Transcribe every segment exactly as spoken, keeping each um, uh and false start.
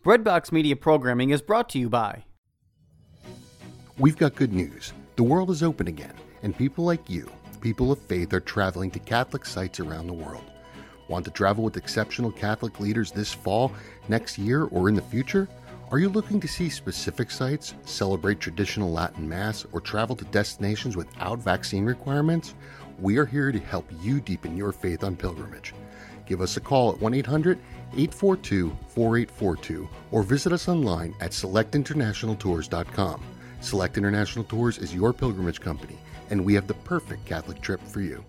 Breadbox Media programming is brought to you by... We've got good news. The world is open again, and people like you, people of faith, are traveling to Catholic sites around the world. Want to travel with exceptional Catholic leaders this fall, next year, or in the future? Are you looking to see specific sites, celebrate traditional Latin Mass, or travel to destinations without vaccine requirements? We are here to help you deepen your faith on pilgrimage. Give us a call at one eight hundred, eight four two, four eight four two or visit us online at select international tours dot com. Select International Tours is your pilgrimage company, and we have the perfect Catholic trip for you.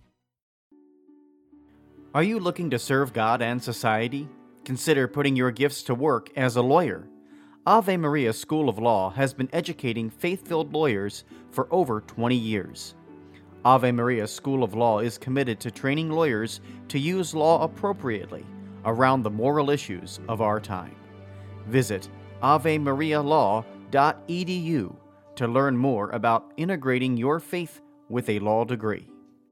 Are you looking to serve God and society? Consider putting your gifts to work as a lawyer. Ave Maria School of Law has been educating faith-filled lawyers for over twenty years. Ave Maria School of Law is committed to training lawyers to use law appropriately around the moral issues of our time. Visit ave maria law dot e d u to learn more about integrating your faith with a law degree.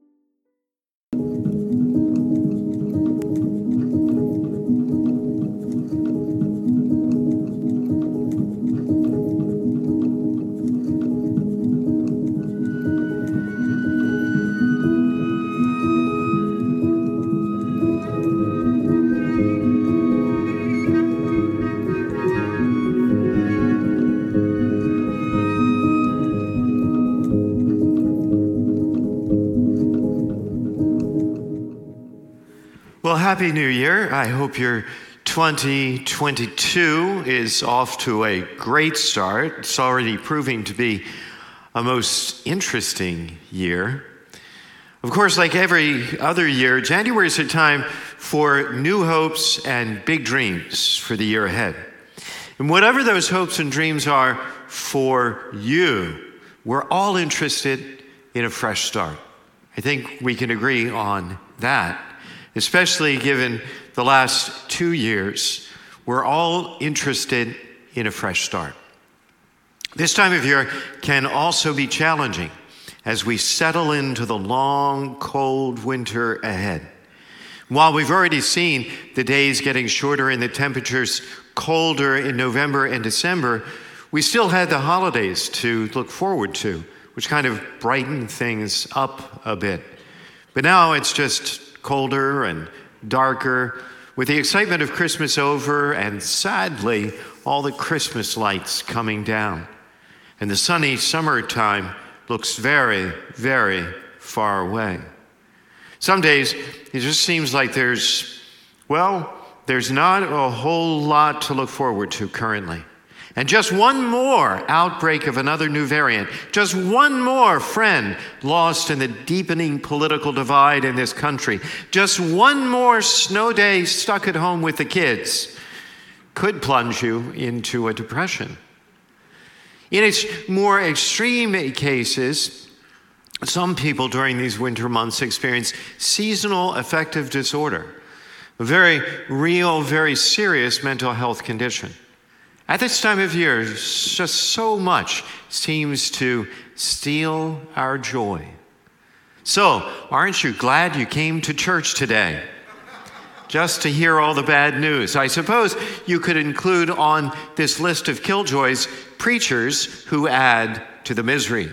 Well, Happy New Year. I hope your twenty twenty-two is off to a great start. It's already proving to be a most interesting year. Of course, like every other year, January is a time for new hopes and big dreams for the year ahead. And whatever those hopes and dreams are for you, we're all interested in a fresh start. I think we can agree on that. Especially given the last two years, we're all interested in a fresh start. This time of year can also be challenging as we settle into the long, cold winter ahead. While we've already seen the days getting shorter and the temperatures colder in November and December, we still had the holidays to look forward to, which kind of brightened things up a bit. But now it's just colder and darker, with the excitement of Christmas over and sadly all the Christmas lights coming down. And the sunny summertime looks very, very far away. Some days it just seems like there's, well, there's not a whole lot to look forward to currently. And just one more outbreak of another new variant, just one more friend lost in the deepening political divide in this country, just one more snow day stuck at home with the kids could plunge you into a depression. In its more extreme cases, some people during these winter months experience seasonal affective disorder, a very real, very serious mental health condition. At this time of year, just so much seems to steal our joy. So, aren't you glad you came to church today? Just to hear all the bad news. I suppose you could include on this list of killjoys preachers who add to the misery.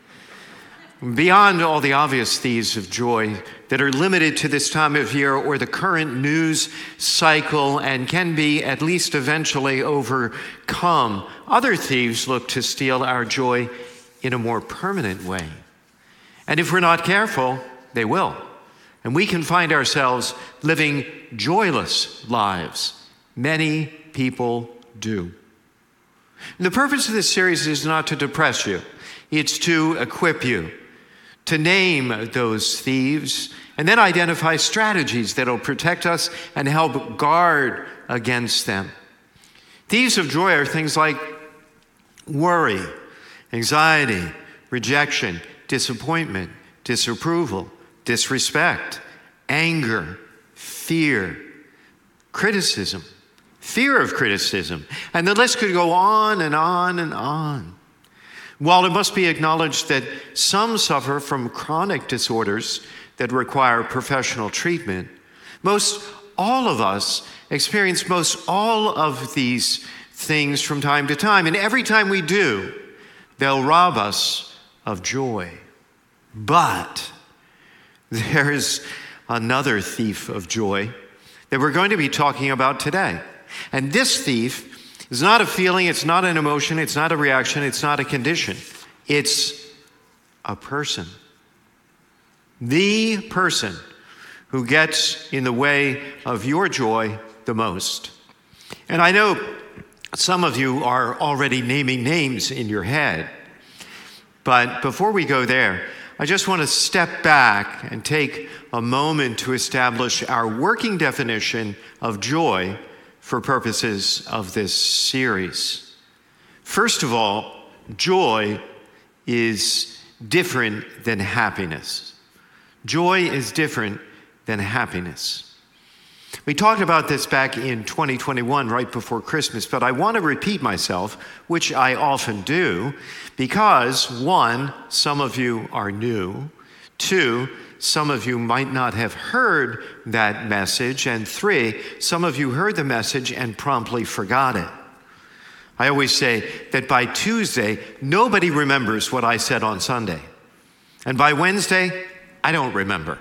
Beyond all the obvious thieves of joy that are limited to this time of year or the current news cycle and can be at least eventually overcome, other thieves look to steal our joy in a more permanent way. And if we're not careful, they will. And we can find ourselves living joyless lives. Many people do. And the purpose of this series is not to depress you. It's to equip you, to name those thieves, and then identify strategies that will protect us and help guard against them. Thieves of joy are things like worry, anxiety, rejection, disappointment, disapproval, disrespect, anger, fear, criticism, fear of criticism, and the list could go on and on and on. While it must be acknowledged that some suffer from chronic disorders that require professional treatment, most all of us experience most all of these things from time to time. And every time we do, they'll rob us of joy. But there's another thief of joy that we're going to be talking about today. And this thief is not a feeling, it's not an emotion, it's not a reaction, it's not a condition. It's a person. The person who gets in the way of your joy the most. And I know some of you are already naming names in your head. But before we go there, I just want to step back and take a moment to establish our working definition of joy for purposes of this series. First of all, joy is different than happiness. Joy is different than happiness. We talked about this back in twenty twenty-one, right before Christmas, but I want to repeat myself, which I often do, because one, some of you are new. Two, some of you might not have heard that message. And three, some of you heard the message and promptly forgot it. I always say that by Tuesday, nobody remembers what I said on Sunday. And by Wednesday, I don't remember.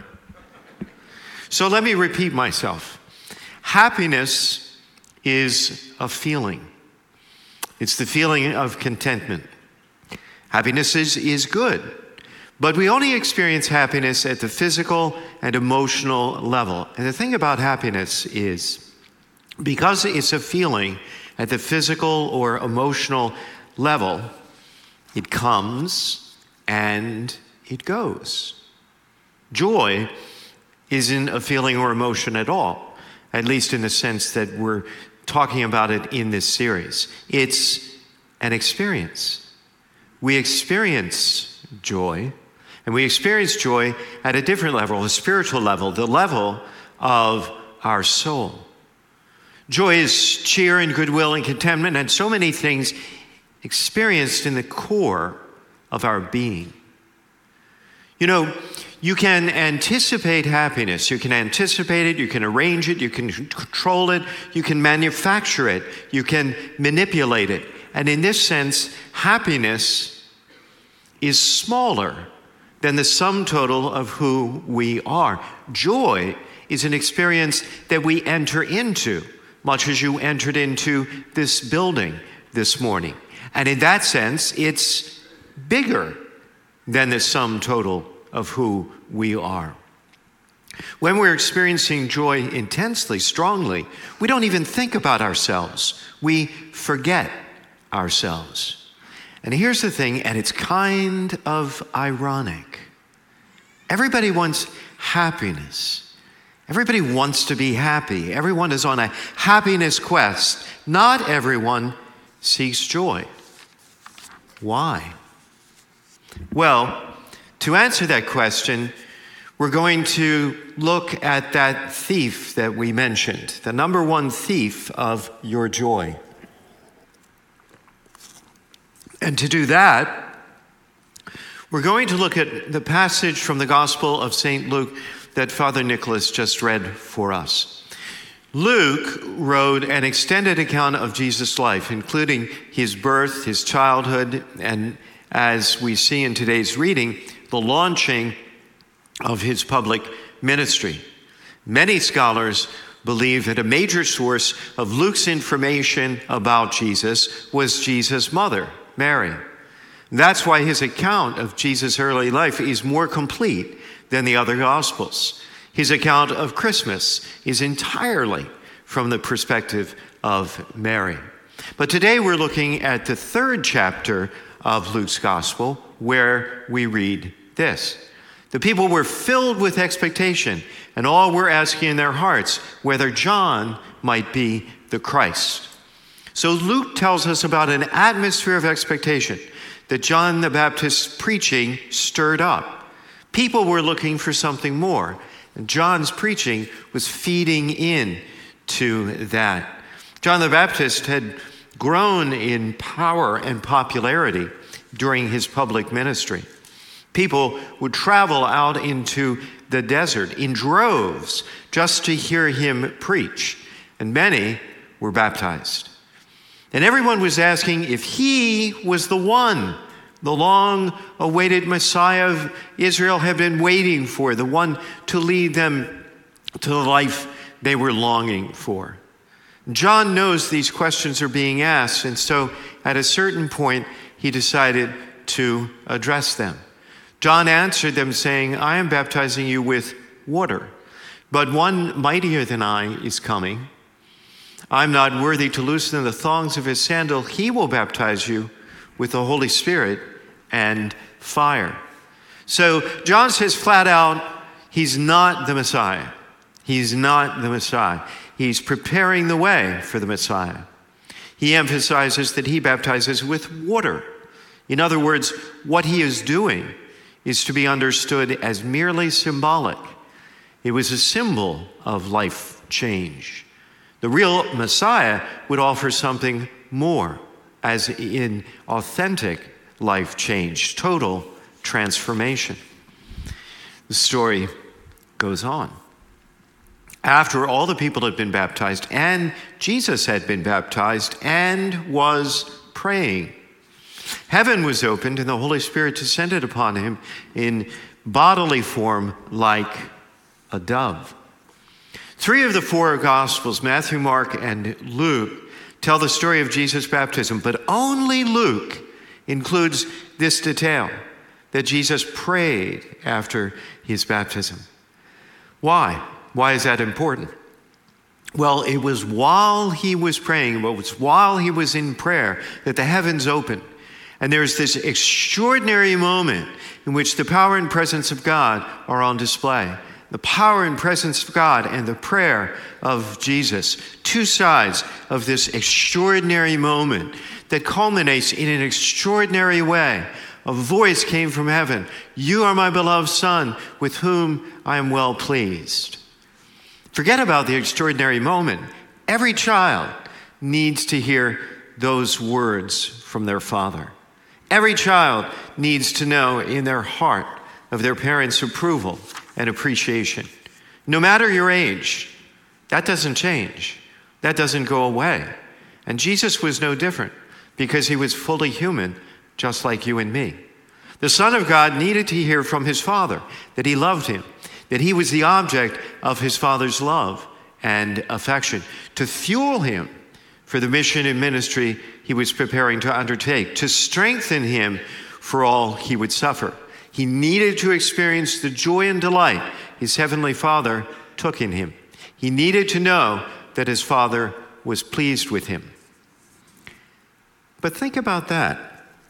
So let me repeat myself. Happiness is a feeling. It's the feeling of contentment. Happiness is, is good, but we only experience happiness at the physical and emotional level. And the thing about happiness is, because it's a feeling at the physical or emotional level, it comes and it goes. Joy isn't a feeling or emotion at all, at least in the sense that we're talking about it in this series. It's an experience. We experience joy, and we experience joy at a different level, a spiritual level, the level of our soul. Joy is cheer and goodwill and contentment and so many things experienced in the core of our being. You know, you can anticipate happiness. You can anticipate it. You can arrange it. You can control it. You can manufacture it. You can manipulate it. And in this sense, happiness is smaller than the sum total of who we are. Joy is an experience that we enter into, much as you entered into this building this morning. And in that sense, it's bigger than the sum total of who we are. When we're experiencing joy intensely, strongly, we don't even think about ourselves. We forget ourselves. And here's the thing, and it's kind of ironic. Everybody wants happiness. Everybody wants to be happy. Everyone is on a happiness quest. Not everyone seeks joy. Why? Well, to answer that question, we're going to look at that thief that we mentioned, the number one thief of your joy. And to do that, we're going to look at the passage from the Gospel of Saint Luke that Father Nicholas just read for us. Luke wrote an extended account of Jesus' life, including his birth, his childhood, and as we see in today's reading, the launching of his public ministry. Many scholars believe that a major source of Luke's information about Jesus was Jesus' mother, Mary. That's why his account of Jesus' early life is more complete than the other Gospels. His account of Christmas is entirely from the perspective of Mary. But today we're looking at the third chapter of Luke's Gospel, where we read this. The people were filled with expectation, and all were asking in their hearts whether John might be the Christ. So Luke tells us about an atmosphere of expectation that John the Baptist's preaching stirred up. People were looking for something more, and John's preaching was feeding in to that. John the Baptist had grown in power and popularity during his public ministry. People would travel out into the desert in droves just to hear him preach, and many were baptized. And everyone was asking if he was the one, the long-awaited Messiah of Israel had been waiting for, the one to lead them to the life they were longing for. John knows these questions are being asked, and so at a certain point, he decided to address them. John answered them saying, I am baptizing you with water, but one mightier than I is coming. I'm not worthy to loosen the thongs of his sandal. He will baptize you with the Holy Spirit and fire. So John says flat out, he's not the Messiah. He's not the Messiah. He's preparing the way for the Messiah. He emphasizes that he baptizes with water. In other words, what he is doing is to be understood as merely symbolic. It was a symbol of life change. The real Messiah would offer something more, as in authentic life change, total transformation. The story goes on. After all the people had been baptized, and Jesus had been baptized and was praying, heaven was opened and the Holy Spirit descended upon him in bodily form like a dove. Three of the four Gospels, Matthew, Mark, and Luke, tell the story of Jesus' baptism, but only Luke includes this detail, that Jesus prayed after his baptism. Why? Why is that important? Well, it was while he was praying, it was while he was in prayer that the heavens opened. And there's this extraordinary moment in which the power and presence of God are on display. The power and presence of God and the prayer of Jesus. Two sides of this extraordinary moment that culminates in an extraordinary way. A voice came from heaven. You are my beloved Son, with whom I am well pleased. Forget about the extraordinary moment. Every child needs to hear those words from their father. Every child needs to know in their heart of their parents' approval and appreciation. No matter your age, that doesn't change. That doesn't go away. And Jesus was no different because he was fully human, just like you and me. The Son of God needed to hear from his Father that he loved him, that he was the object of his Father's love and affection, to fuel him for the mission and ministry he was preparing to undertake, to strengthen him for all he would suffer. He needed to experience the joy and delight his heavenly Father took in him. He needed to know that his Father was pleased with him. But think about that.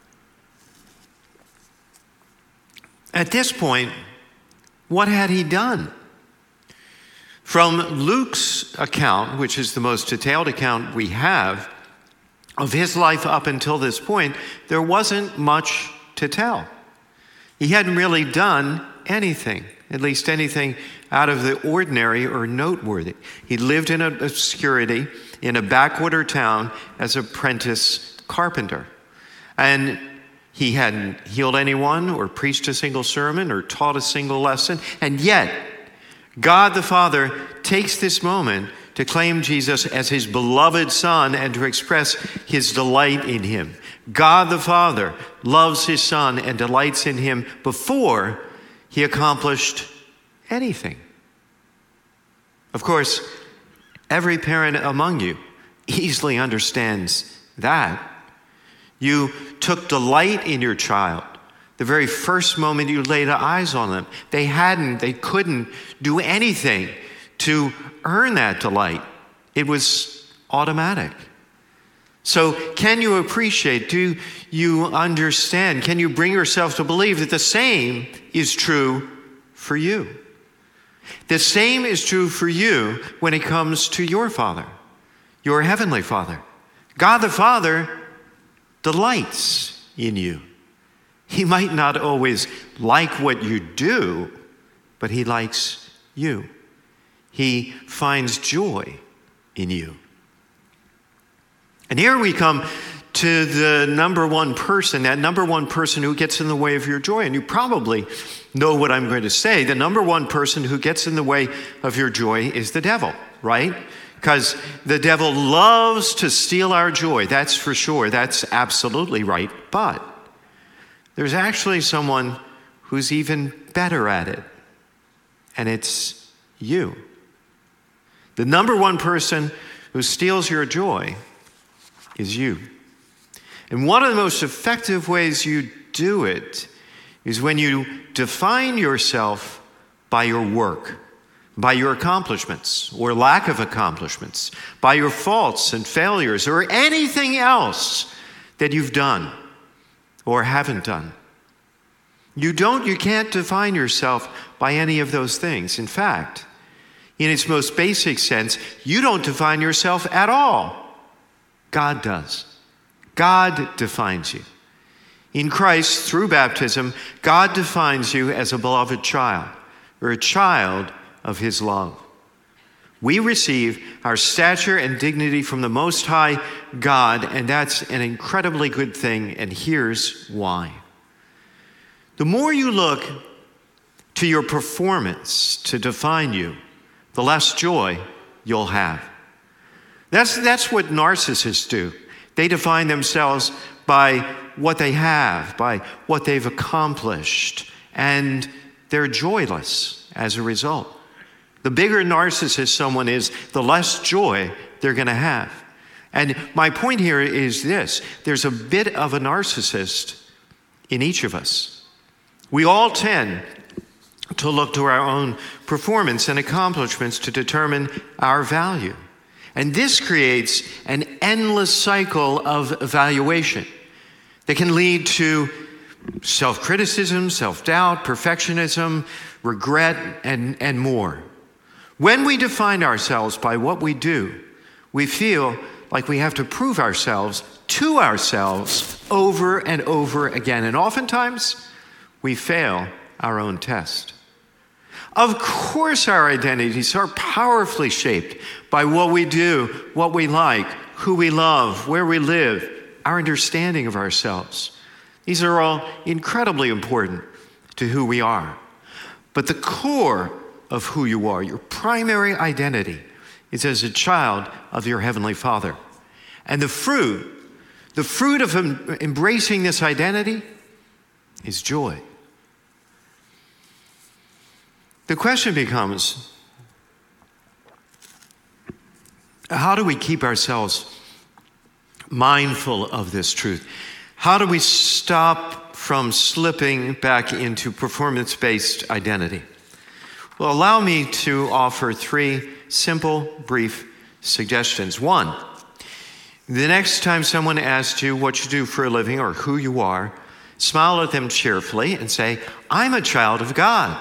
At this point, what had he done? From Luke's account, which is the most detailed account we have of his life up until this point, there wasn't much to tell. He hadn't really done anything, at least anything out of the ordinary or noteworthy. He lived in obscurity in a backwater town as an apprentice carpenter. And he hadn't healed anyone or preached a single sermon or taught a single lesson. And yet, God the Father takes this moment to claim Jesus as his beloved Son and to express his delight in him. God the Father loves his Son and delights in him before he accomplished anything. Of course, every parent among you easily understands that. You took delight in your child the very first moment you laid eyes on them. They hadn't, they couldn't do anything to earn that delight. It was automatic. So can you appreciate, do you understand, can you bring yourself to believe that the same is true for you? The same is true for you when it comes to your Father, your Heavenly Father. God the Father delights in you. He might not always like what you do, but he likes you. He finds joy in you. And here we come to the number one person, that number one person who gets in the way of your joy. And you probably know what I'm going to say. The number one person who gets in the way of your joy is the devil, right? Because the devil loves to steal our joy. That's for sure. That's absolutely right. But there's actually someone who's even better at it, and it's you. The number one person who steals your joy is you. And one of the most effective ways you do it is when you define yourself by your work, by your accomplishments or lack of accomplishments, by your faults and failures or anything else that you've done or haven't done. You don't, you can't define yourself by any of those things. In fact, in its most basic sense, you don't define yourself at all. God does. God defines you. In Christ, through baptism, God defines you as a beloved child, or a child of his love. We receive our stature and dignity from the Most High God, and that's an incredibly good thing, and here's why. The more you look to your performance to define you, the less joy you'll have. That's, that's what narcissists do. They define themselves by what they have, by what they've accomplished, and they're joyless as a result. The bigger narcissist someone is, the less joy they're going to have. And my point here is this: there's a bit of a narcissist in each of us. We all tend to look to our own performance and accomplishments to determine our value. And this creates an endless cycle of evaluation that can lead to self-criticism, self-doubt, perfectionism, regret, and, and more. When we define ourselves by what we do, we feel like we have to prove ourselves to ourselves over and over again. And oftentimes, we fail our own test. Of course, our identities are powerfully shaped by what we do, what we like, who we love, where we live, our understanding of ourselves. These are all incredibly important to who we are. But the core of who you are, your primary identity, is as a child of your Heavenly Father. And the fruit, the fruit of em- embracing this identity is joy. The question becomes, how do we keep ourselves mindful of this truth? How do we stop from slipping back into performance-based identity? Well, allow me to offer three simple, brief suggestions. One, the next time someone asks you what you do for a living or who you are, smile at them cheerfully and say, "I'm a child of God."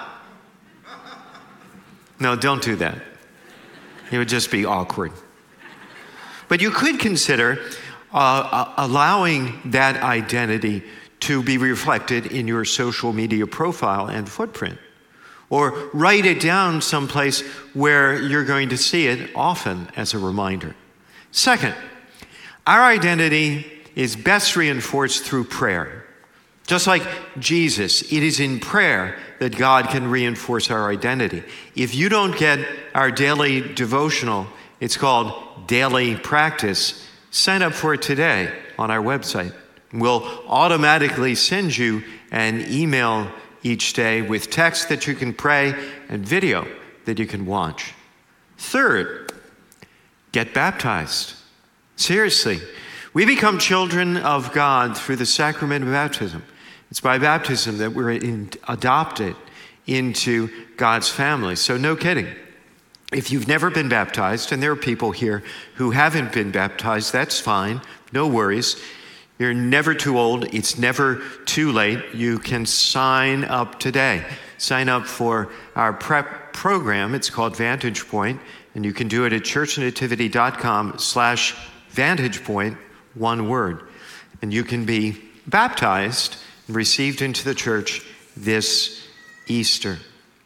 No, don't do that. It would just be awkward. But you could consider uh, allowing that identity to be reflected in your social media profile and footprint. Or write it down someplace where you're going to see it often as a reminder. Second, our identity is best reinforced through prayer. Just like Jesus, it is in prayer that God can reinforce our identity. If you don't get our daily devotional, it's called Daily Practice, sign up for it today on our website. We'll automatically send you an email each day with text that you can pray and video that you can watch. Third, get baptized. Seriously, we become children of God through the sacrament of baptism. It's by baptism that we're in, adopted into God's family. So no kidding. If you've never been baptized, and there are people here who haven't been baptized, that's fine. No worries. You're never too old. It's never too late. You can sign up today. Sign up for our prep program. It's called Vantage Point, and you can do it at churchnativity.com slash Vantage Point, one word. And you can be baptized and received into the church this Easter.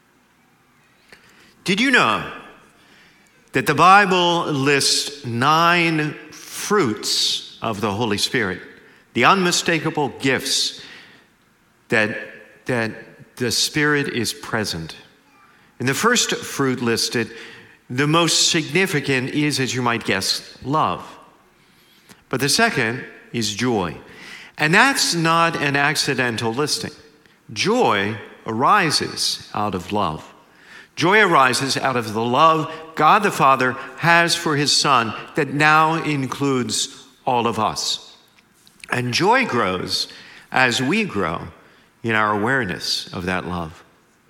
Did you know that the Bible lists nine fruits of the Holy Spirit, the unmistakable gifts that, that the Spirit is present. In the first fruit listed, the most significant is, as you might guess, love. But the second is joy. And that's not an accidental listing. Joy arises out of love. Joy arises out of the love God the Father has for his Son that now includes all of us. And joy grows as we grow in our awareness of that love.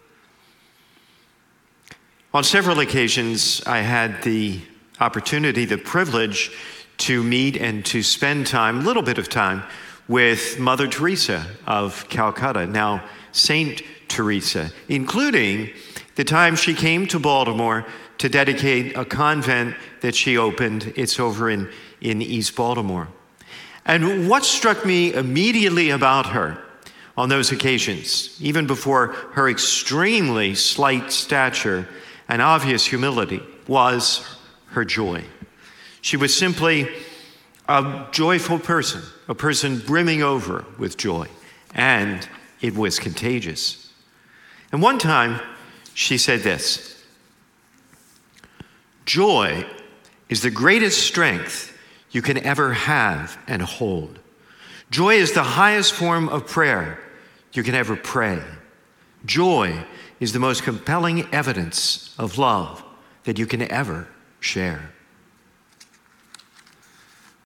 On several occasions, I had the opportunity, the privilege to meet and to spend time, a little bit of time, with Mother Teresa of Calcutta, now Saint Teresa, including the time she came to Baltimore to dedicate a convent that she opened. It's over in, in East Baltimore. And what struck me immediately about her on those occasions, even before her extremely slight stature and obvious humility, was her joy. She was simply a joyful person, a person brimming over with joy, and it was contagious. And one time, she said this: "Joy is the greatest strength you can ever have and hold. Joy is the highest form of prayer you can ever pray. Joy is the most compelling evidence of love that you can ever share."